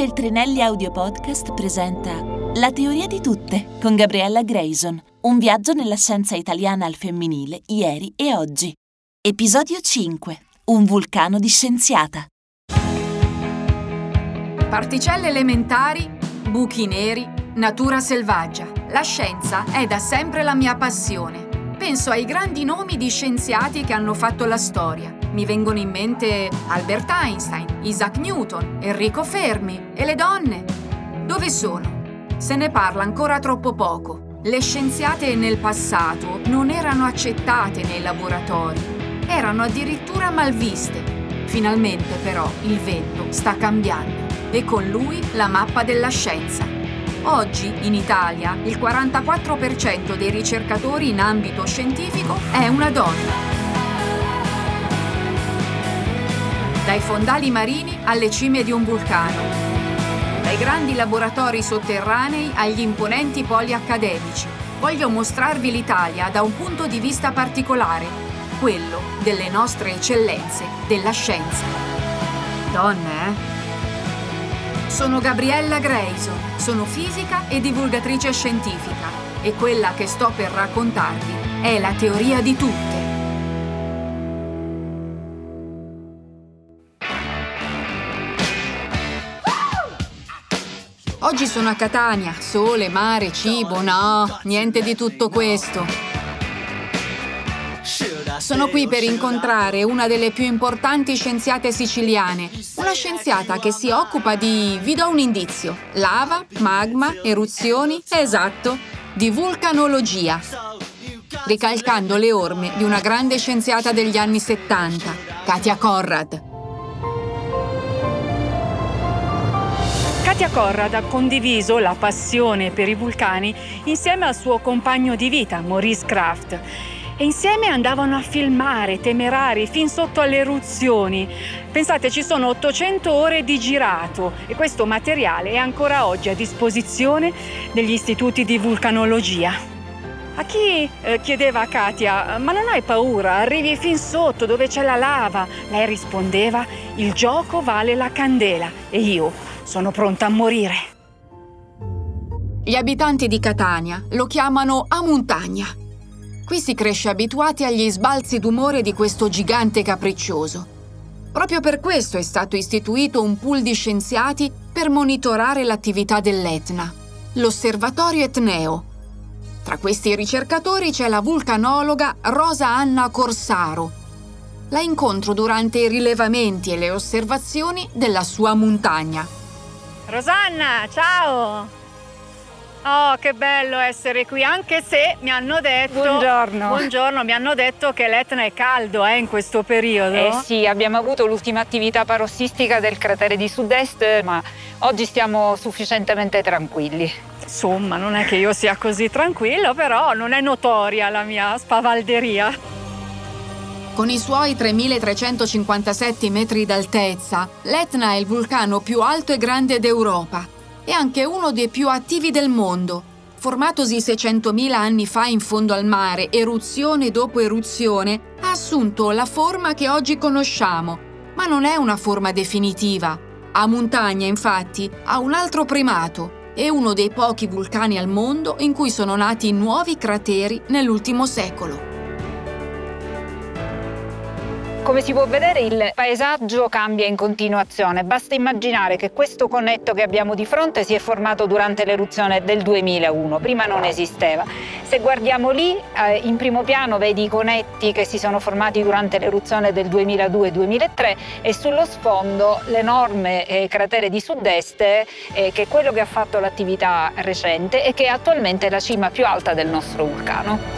Feltrinelli Audio Podcast presenta La teoria di tutte con Gabriella Grayson, un viaggio nella scienza italiana al femminile ieri e oggi. Episodio 5. Un vulcano di scienziata. Particelle elementari, buchi neri, natura selvaggia. La scienza è da sempre la mia passione. Penso ai grandi nomi di scienziati che hanno fatto la storia. Mi vengono in mente Albert Einstein, Isaac Newton, Enrico Fermi e le donne. Dove sono? Se ne parla ancora troppo poco. Le scienziate nel passato non erano accettate nei laboratori, erano addirittura malviste. Finalmente però il vento sta cambiando e con lui la mappa della scienza. Oggi, in Italia, il 44% dei ricercatori in ambito scientifico è una donna. Dai fondali marini alle cime di un vulcano, dai grandi laboratori sotterranei agli imponenti poli accademici, voglio mostrarvi l'Italia da un punto di vista particolare, quello delle nostre eccellenze della scienza. Donne, Sono Gabriella Grayson, sono fisica e divulgatrice scientifica e quella che sto per raccontarvi è la teoria di tutte. Oggi sono a Catania, sole, mare, cibo, no, niente di tutto questo. Sono qui per incontrare una delle più importanti scienziate siciliane, una scienziata che si occupa di, vi do un indizio, lava, magma, eruzioni, esatto, di vulcanologia, ricalcando le orme di una grande scienziata degli anni 70, Katia Conrad. Katia Conrad ha condiviso la passione per i vulcani insieme al suo compagno di vita, Maurice Krafft. E insieme andavano a filmare temerari fin sotto alle eruzioni. Pensate, ci sono 800 ore di girato e questo materiale è ancora oggi a disposizione degli istituti di vulcanologia. A chi chiedeva a Katia, ma non hai paura, arrivi fin sotto dove c'è la lava? Lei rispondeva, il gioco vale la candela e io sono pronta a morire. Gli abitanti di Catania lo chiamano a montagna. Qui si cresce abituati agli sbalzi d'umore di questo gigante capriccioso. Proprio per questo è stato istituito un pool di scienziati per monitorare l'attività dell'Etna, l'Osservatorio Etneo. Tra questi ricercatori c'è la vulcanologa Rosa Anna Corsaro. La incontro durante i rilevamenti e le osservazioni della sua montagna. Rosanna, ciao! Oh, che bello essere qui, anche se mi hanno detto... Buongiorno, mi hanno detto che l'Etna è caldo, in questo periodo. Sì, abbiamo avuto l'ultima attività parossistica del cratere di sud-est, ma oggi stiamo sufficientemente tranquilli. Insomma, non è che io sia così tranquillo, però non è notoria la mia spavalderia. Con i suoi 3.357 metri d'altezza, l'Etna è il vulcano più alto e grande d'Europa. È anche uno dei più attivi del mondo. Formatosi 600.000 anni fa in fondo al mare, eruzione dopo eruzione, ha assunto la forma che oggi conosciamo, ma non è una forma definitiva. A montagna, infatti, ha un altro primato. È uno dei pochi vulcani al mondo in cui sono nati nuovi crateri nell'ultimo secolo. Come si può vedere, il paesaggio cambia in continuazione. Basta immaginare che questo conetto che abbiamo di fronte si è formato durante l'eruzione del 2001. Prima non esisteva. Se guardiamo lì, in primo piano vedi i conetti che si sono formati durante l'eruzione del 2002-2003 e sullo sfondo l'enorme cratere di sud-est che è quello che ha fatto l'attività recente e che è attualmente la cima più alta del nostro vulcano.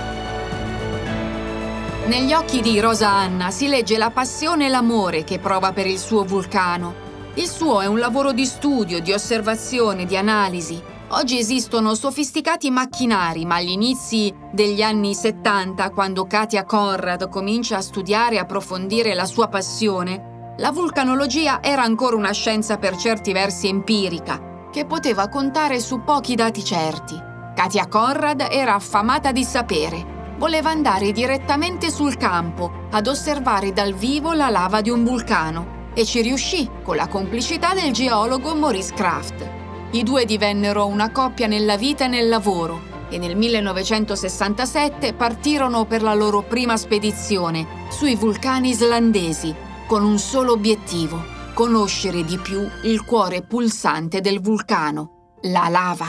Negli occhi di Rosa Anna si legge la passione e l'amore che prova per il suo vulcano. Il suo è un lavoro di studio, di osservazione, di analisi. Oggi esistono sofisticati macchinari, ma agli inizi degli anni 70, quando Katia Conrad comincia a studiare e approfondire la sua passione, la vulcanologia era ancora una scienza per certi versi empirica, che poteva contare su pochi dati certi. Katia Conrad era affamata di sapere. Voleva andare direttamente sul campo ad osservare dal vivo la lava di un vulcano. e ci riuscì con la complicità del geologo Maurice Krafft. I due divennero una coppia nella vita e nel lavoro e nel 1967 partirono per la loro prima spedizione sui vulcani islandesi con un solo obiettivo: conoscere di più il cuore pulsante del vulcano, la lava.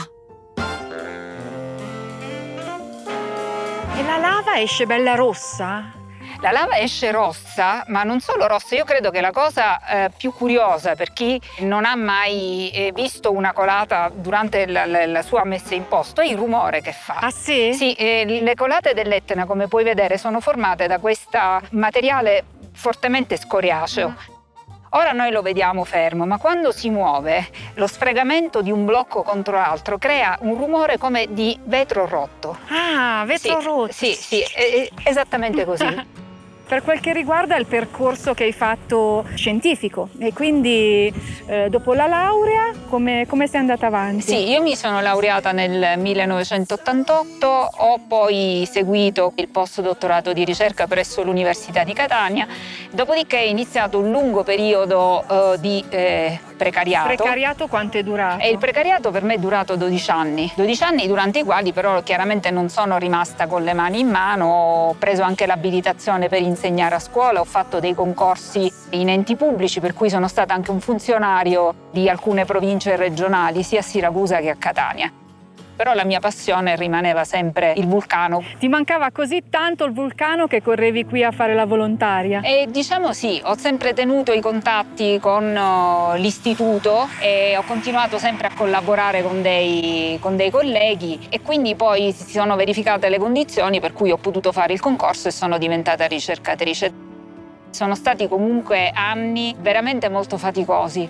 E la lava esce bella rossa? La lava esce rossa, ma non solo rossa. Io credo che la cosa più curiosa per chi non ha mai visto una colata durante la sua messa in posto è il rumore che fa. Ah sì? Sì, le colate dell'Etna, come puoi vedere, sono formate da questo materiale fortemente scoriaceo. Ora noi lo vediamo fermo, ma quando si muove, lo sfregamento di un blocco contro l'altro crea un rumore come di vetro rotto. Ah, vetro rotto. Sì, esattamente così. Per quel che riguarda il percorso che hai fatto scientifico, e quindi dopo la laurea come sei andata avanti? Sì, io mi sono laureata nel 1988, ho poi seguito il postdottorato di ricerca presso l'Università di Catania, dopodiché è iniziato un lungo periodo di precariato. Precariato quanto è durato? E il precariato per me è durato 12 anni, durante i quali però chiaramente non sono rimasta con le mani in mano, ho preso anche l'abilitazione per insegnare a scuola, ho fatto dei concorsi in enti pubblici, per cui sono stata anche un funzionario di alcune province regionali, sia a Siracusa che a Catania. Però la mia passione rimaneva sempre il vulcano. Ti mancava così tanto il vulcano che correvi qui a fare la volontaria? E diciamo sì, ho sempre tenuto i contatti con l'istituto e ho continuato sempre a collaborare con dei colleghi, e quindi poi si sono verificate le condizioni per cui ho potuto fare il concorso e sono diventata ricercatrice. Sono stati comunque anni veramente molto faticosi,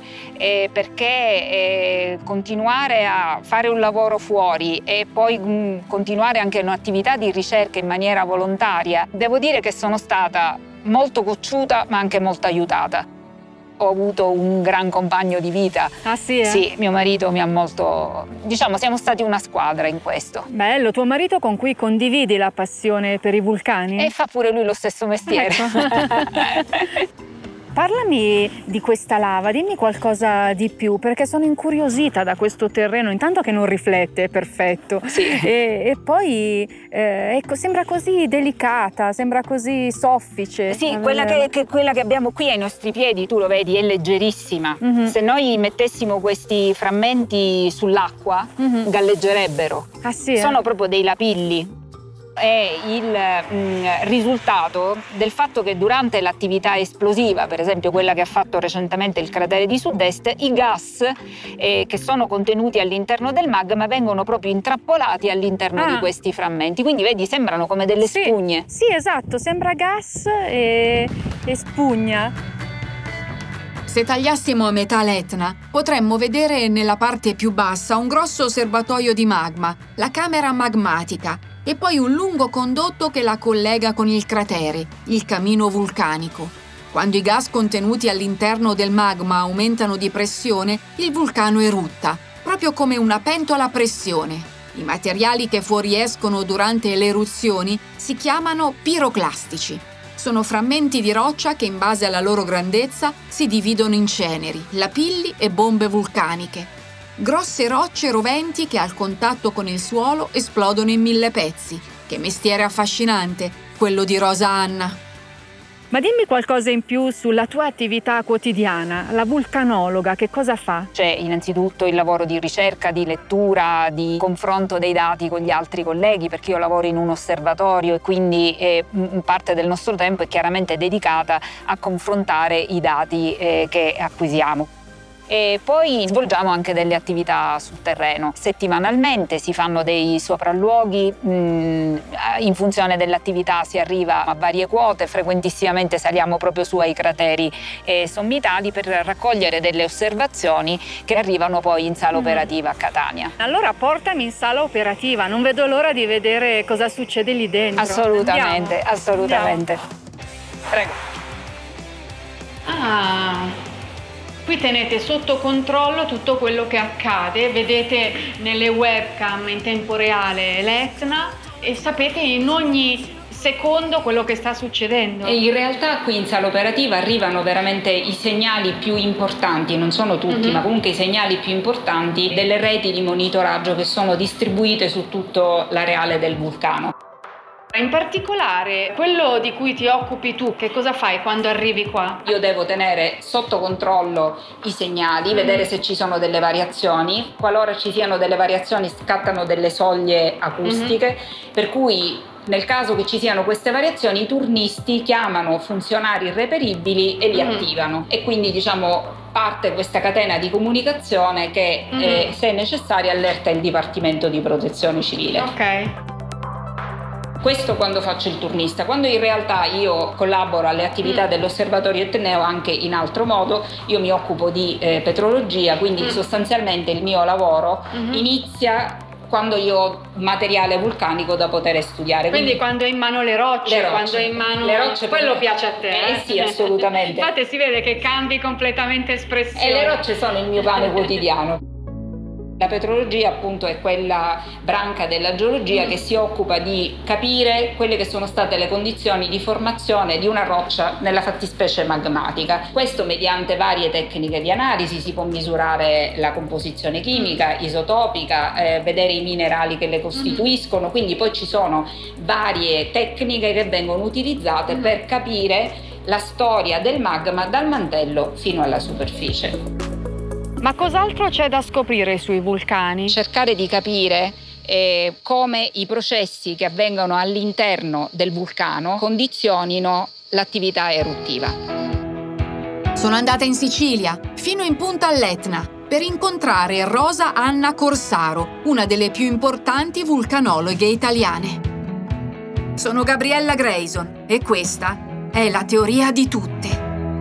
perché continuare a fare un lavoro fuori e poi continuare anche un'attività di ricerca in maniera volontaria, devo dire che sono stata molto cocciuta ma anche molto aiutata. Ho avuto un gran compagno di vita. Ah sì? Sì, mio marito mi ha molto... Diciamo, siamo stati una squadra in questo. Bello, tuo marito con cui condividi la passione per i vulcani? E fa pure lui lo stesso mestiere. Ecco. Parlami di questa lava, dimmi qualcosa di più, perché sono incuriosita da questo terreno, intanto che non riflette, è perfetto, sì. e poi ecco, sembra così delicata, sembra così soffice. Sì, quella che abbiamo qui ai nostri piedi, tu lo vedi, è leggerissima. Mm-hmm. Se noi mettessimo questi frammenti sull'acqua, galleggerebbero. Ah, sì, sono proprio dei lapilli. È il risultato del fatto che durante l'attività esplosiva, per esempio quella che ha fatto recentemente il cratere di Sud-Est, i gas che sono contenuti all'interno del magma vengono proprio intrappolati all'interno di questi frammenti, quindi vedi, sembrano come delle spugne. Sì, esatto, sembra gas e spugna. Se tagliassimo a metà l'Etna, potremmo vedere nella parte più bassa un grosso serbatoio di magma, la camera magmatica, e poi un lungo condotto che la collega con il cratere, il camino vulcanico. Quando i gas contenuti all'interno del magma aumentano di pressione, il vulcano erutta, proprio come una pentola a pressione. I materiali che fuoriescono durante le eruzioni si chiamano piroclastici. Sono frammenti di roccia che in base alla loro grandezza si dividono in ceneri, lapilli e bombe vulcaniche. Grosse rocce roventi che al contatto con il suolo esplodono in 1000 pezzi. Che mestiere affascinante, quello di Rosa Anna. Ma dimmi qualcosa in più sulla tua attività quotidiana, la vulcanologa, che cosa fa? C'è innanzitutto il lavoro di ricerca, di lettura, di confronto dei dati con gli altri colleghi, perché io lavoro in un osservatorio e quindi parte del nostro tempo è chiaramente dedicata a confrontare i dati che acquisiamo. E poi svolgiamo anche delle attività sul terreno. Settimanalmente si fanno dei sopralluoghi, in funzione dell'attività si arriva a varie quote, frequentissimamente saliamo proprio su ai crateri sommitali per raccogliere delle osservazioni che arrivano poi in sala operativa a Catania. Allora portami in sala operativa, non vedo l'ora di vedere cosa succede lì dentro. Assolutamente, Andiamo. assolutamente. Andiamo. Prego. Qui tenete sotto controllo tutto quello che accade, vedete nelle webcam in tempo reale l'Etna e sapete in ogni secondo quello che sta succedendo. E in realtà qui in sala operativa arrivano veramente i segnali più importanti, non sono tutti, ma comunque i segnali più importanti delle reti di monitoraggio che sono distribuite su tutto l'areale del vulcano. In particolare, quello di cui ti occupi tu, che cosa fai quando arrivi qua? Io devo tenere sotto controllo i segnali, vedere se ci sono delle variazioni. Qualora ci siano delle variazioni, scattano delle soglie acustiche, per cui nel caso che ci siano queste variazioni, i turnisti chiamano funzionari irreperibili e li attivano. E quindi, diciamo, parte questa catena di comunicazione che, se necessario, allerta il Dipartimento di Protezione Civile. Ok. Questo quando faccio il turnista. Quando in realtà io collaboro alle attività dell'Osservatorio Etneo anche in altro modo, io mi occupo di petrologia, quindi sostanzialmente il mio lavoro inizia quando io ho materiale vulcanico da poter studiare. Quindi quando hai in mano le rocce, quando hai in mano le rocce, quello piace a te. Sì, assolutamente. Infatti si vede che cambi completamente espressione. E le rocce sono il mio pane quotidiano. La petrologia appunto è quella branca della geologia che si occupa di capire quelle che sono state le condizioni di formazione di una roccia, nella fattispecie magmatica. Questo mediante varie tecniche di analisi, si può misurare la composizione chimica, isotopica, vedere i minerali che le costituiscono, quindi poi ci sono varie tecniche che vengono utilizzate per capire la storia del magma dal mantello fino alla superficie. Ma cos'altro c'è da scoprire sui vulcani? Cercare di capire come i processi che avvengono all'interno del vulcano condizionino l'attività eruttiva. Sono andata in Sicilia, fino in punta all'Etna, per incontrare Rosa Anna Corsaro, una delle più importanti vulcanologhe italiane. Sono Gabriella Grayson e questa è la teoria di tutte.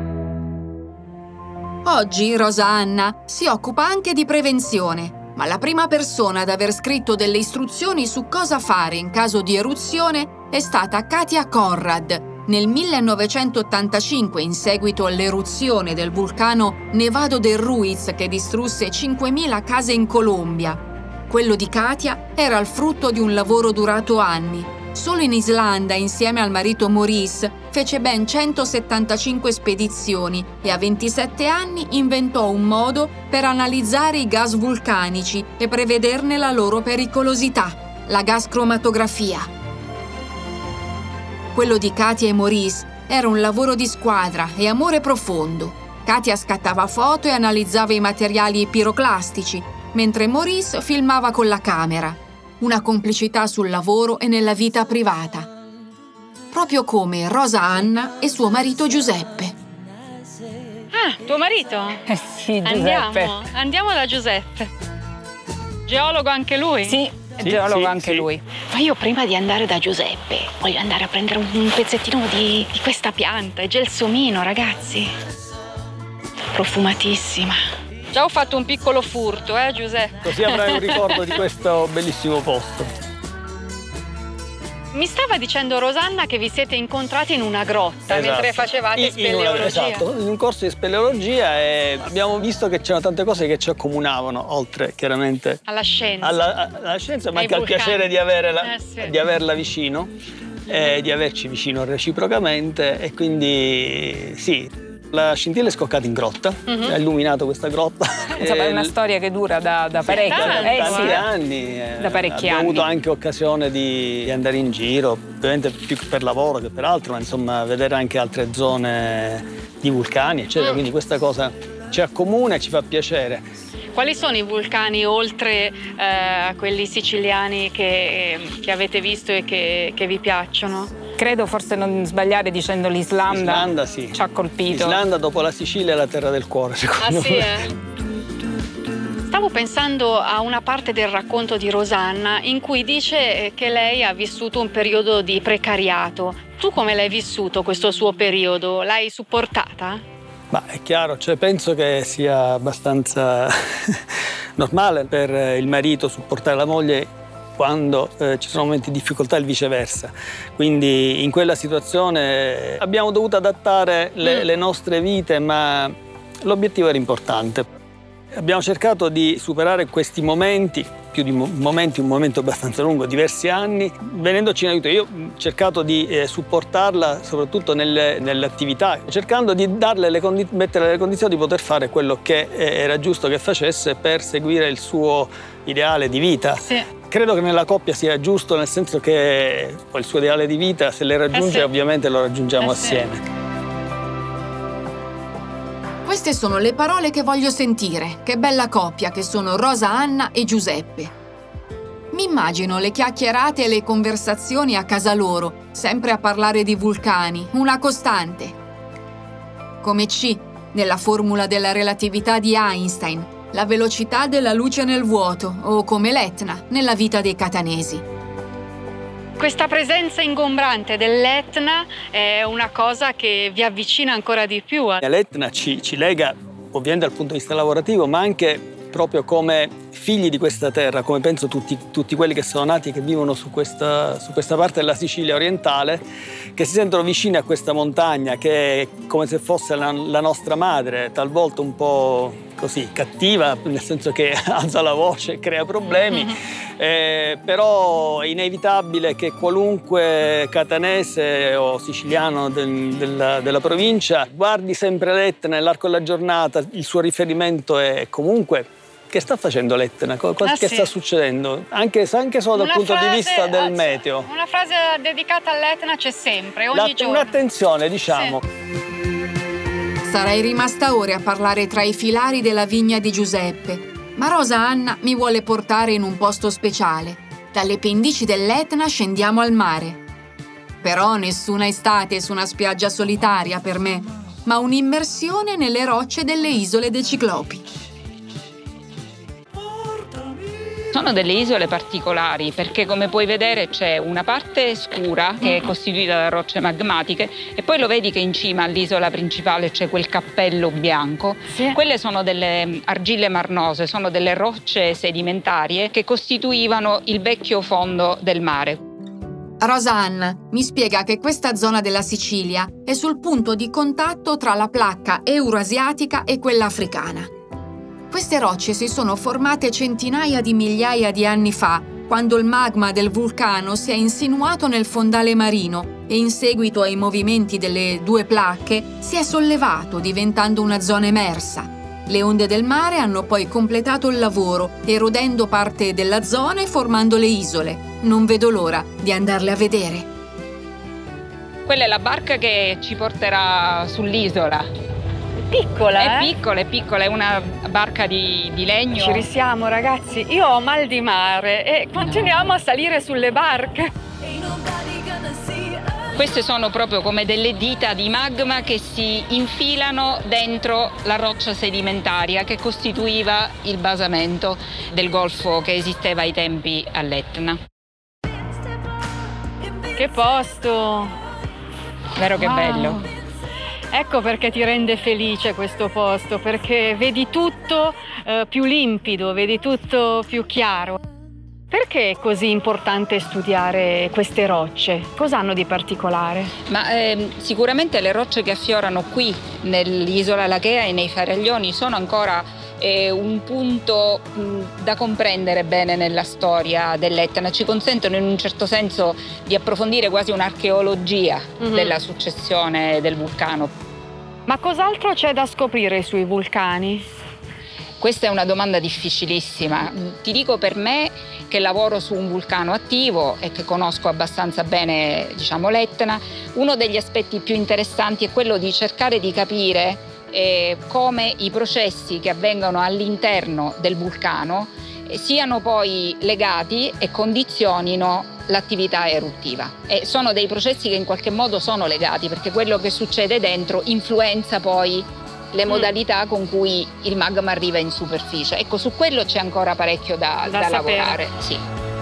Oggi Rosa Anna si occupa anche di prevenzione, ma la prima persona ad aver scritto delle istruzioni su cosa fare in caso di eruzione è stata Katia Conrad. Nel 1985, in seguito all'eruzione del vulcano Nevado del Ruiz che distrusse 5.000 case in Colombia. Quello di Katia era il frutto di un lavoro durato anni. Solo in Islanda, insieme al marito Maurice, fece ben 175 spedizioni e a 27 anni inventò un modo per analizzare i gas vulcanici e prevederne la loro pericolosità, la gascromatografia. Quello di Katia e Maurice era un lavoro di squadra e amore profondo. Katia scattava foto e analizzava i materiali piroclastici, mentre Maurice filmava con la camera. Una complicità sul lavoro e nella vita privata. Proprio come Rosa Anna e suo marito Giuseppe. Ah, tuo marito? Sì, Giuseppe. Andiamo da Giuseppe. Geologo anche lui? Sì, geologo anche lui. Ma io prima di andare da Giuseppe voglio andare a prendere un pezzettino di questa pianta, è gelsomino, ragazzi. Profumatissima. Già ho fatto un piccolo furto, Giuseppe? Così avrai un ricordo di questo bellissimo posto. Mi stava dicendo Rosanna che vi siete incontrati in una grotta mentre facevate speleologia. Esatto, in un corso di speleologia e abbiamo visto che c'erano tante cose che ci accomunavano, oltre chiaramente alla scienza. Alla scienza, ma anche al piacere di averla vicino, di averci vicino reciprocamente e quindi sì. La scintilla è scoccata in grotta, ha illuminato questa grotta. Insomma, è una storia che dura da parecchi anni. Da parecchi abbiamo anni. avuto anche occasione di andare in giro, ovviamente più per lavoro che per altro, ma insomma vedere anche altre zone di vulcani, eccetera. Quindi questa cosa ci accomuna e ci fa piacere. Quali sono i vulcani oltre a quelli siciliani che avete visto e che vi piacciono? Credo forse non sbagliare dicendo l'Islanda. L'Islanda sì. Ci ha colpito. L'Islanda dopo la Sicilia è la terra del cuore, secondo me. Stavo pensando a una parte del racconto di Rosanna in cui dice che lei ha vissuto un periodo di precariato. Tu come l'hai vissuto questo suo periodo? L'hai supportata? Ma è chiaro, penso che sia abbastanza normale per il marito supportare la moglie quando ci sono momenti di difficoltà e viceversa. Quindi in quella situazione abbiamo dovuto adattare le nostre vite, ma l'obiettivo era importante. Abbiamo cercato di superare questi momenti più di un momento abbastanza lungo, diversi anni, venendoci in aiuto. Io ho cercato di supportarla soprattutto nelle attività, cercando di mettere le condizioni di poter fare quello che era giusto che facesse per seguire il suo ideale di vita. Sì. Credo che nella coppia sia giusto, nel senso che poi il suo ideale di vita, se le raggiunge, ovviamente lo raggiungiamo assieme. Queste sono le parole che voglio sentire. Che bella coppia che sono Rosa Anna e Giuseppe. Mi immagino le chiacchierate e le conversazioni a casa loro, sempre a parlare di vulcani, una costante. Come C, nella formula della relatività di Einstein, la velocità della luce nel vuoto, o come l'Etna nella vita dei catanesi. Questa presenza ingombrante dell'Etna è una cosa che vi avvicina ancora di più. L'Etna ci lega ovviamente dal punto di vista lavorativo, ma anche proprio come figli di questa terra, come penso tutti quelli che sono nati e che vivono su questa parte della Sicilia orientale, che si sentono vicini a questa montagna che è come se fosse la nostra madre, talvolta un po' così cattiva, nel senso che alza la voce e crea problemi, però è inevitabile che qualunque catanese o siciliano della provincia guardi sempre l'Etna nell'arco della giornata. Il suo riferimento è comunque: che sta facendo l'Etna? Che sta succedendo? Anche solo dal punto di vista del meteo. Una frase dedicata all'Etna c'è sempre, ogni giorno. Un'attenzione, diciamo. Sì. Sarei rimasta ore a parlare tra i filari della vigna di Giuseppe, ma Rosa Anna mi vuole portare in un posto speciale. Dalle pendici dell'Etna scendiamo al mare. Però nessuna estate su una spiaggia solitaria per me, ma un'immersione nelle rocce delle isole dei Ciclopi. Sono delle isole particolari perché, come puoi vedere, c'è una parte scura che è costituita da rocce magmatiche e poi lo vedi che in cima all'isola principale c'è quel cappello bianco. Sì. Quelle sono delle argille marnose, sono delle rocce sedimentarie che costituivano il vecchio fondo del mare. Rosa Anna mi spiega che questa zona della Sicilia è sul punto di contatto tra la placca euroasiatica e quella africana. Queste rocce si sono formate centinaia di migliaia di anni fa, quando il magma del vulcano si è insinuato nel fondale marino e in seguito ai movimenti delle due placche si è sollevato, diventando una zona emersa. Le onde del mare hanno poi completato il lavoro, erodendo parte della zona e formando le isole. Non vedo l'ora di andarle a vedere. Quella è la barca che ci porterà sull'isola. Piccola, È piccola, è una barca di legno. Ci risiamo, ragazzi. Io ho mal di mare e continuiamo a salire sulle barche. Queste sono proprio come delle dita di magma che si infilano dentro la roccia sedimentaria che costituiva il basamento del golfo che esisteva ai tempi all'Etna. Che posto! Vero che bello? Ecco perché ti rende felice questo posto, perché vedi tutto più limpido, vedi tutto più chiaro. Perché è così importante studiare queste rocce? Cosa hanno di particolare? Sicuramente le rocce che affiorano qui nell'isola Lachea e nei faraglioni sono ancora un punto da comprendere bene nella storia dell'Etna. Ci consentono in un certo senso di approfondire quasi un'archeologia della successione del vulcano. Ma cos'altro c'è da scoprire sui vulcani? Questa è una domanda difficilissima. Ti dico, per me, che lavoro su un vulcano attivo e che conosco abbastanza bene, l'Etna, uno degli aspetti più interessanti è quello di cercare di capire come i processi che avvengono all'interno del vulcano siano poi legati e condizionino l'attività eruttiva. E sono dei processi che in qualche modo sono legati, perché quello che succede dentro influenza poi le modalità con cui il magma arriva in superficie. Ecco, su quello c'è ancora parecchio da lavorare. Sì.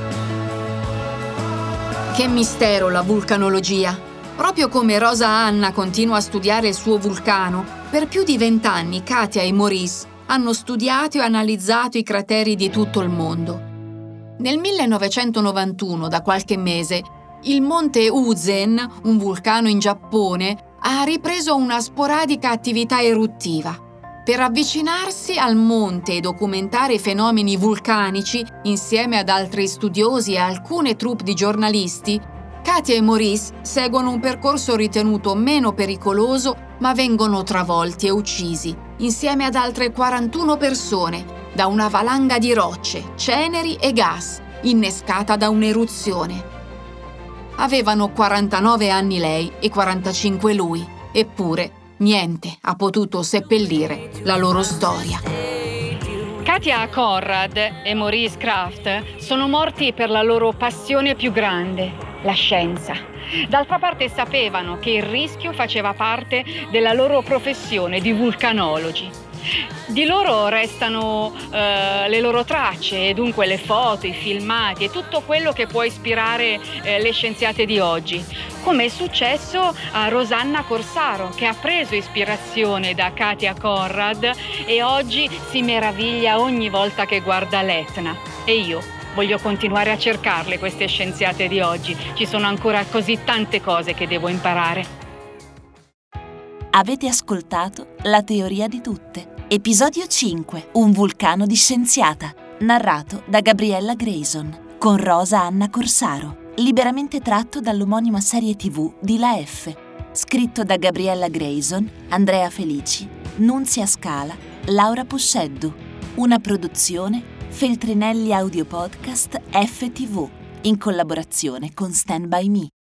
Che mistero la vulcanologia! Proprio come Rosa Anna continua a studiare il suo vulcano, per più di 20 anni Katia e Maurice hanno studiato e analizzato i crateri di tutto il mondo. Nel 1991, da qualche mese, il monte Uzen, un vulcano in Giappone, ha ripreso una sporadica attività eruttiva. Per avvicinarsi al monte e documentare i fenomeni vulcanici, insieme ad altri studiosi e alcune troupe di giornalisti, Katia e Maurice seguono un percorso ritenuto meno pericoloso, ma vengono travolti e uccisi, insieme ad altre 41 persone, da una valanga di rocce, ceneri e gas, innescata da un'eruzione. Avevano 49 anni lei e 45 lui, eppure niente ha potuto seppellire la loro storia. Katia Conrad e Maurice Krafft sono morti per la loro passione più grande, la scienza. D'altra parte sapevano che il rischio faceva parte della loro professione di vulcanologi. Di loro restano le loro tracce e dunque le foto, i filmati e tutto quello che può ispirare le scienziate di oggi, come è successo a Rosanna Corsaro, che ha preso ispirazione da Katia Conrad e oggi si meraviglia ogni volta che guarda l'Etna. E io voglio continuare a cercarle, queste scienziate di oggi. Ci sono ancora così tante cose che devo imparare. Avete ascoltato La teoria di tutte. Episodio 5. Un vulcano di scienziata. Narrato da Gabriella Grayson. Con Rosa Anna Corsaro. Liberamente tratto dall'omonima serie TV di La F. Scritto da Gabriella Grayson, Andrea Felici, Nunzia Scala, Laura Pusceddu. Una produzione Feltrinelli Audio Podcast FTV. In collaborazione con Stand By Me.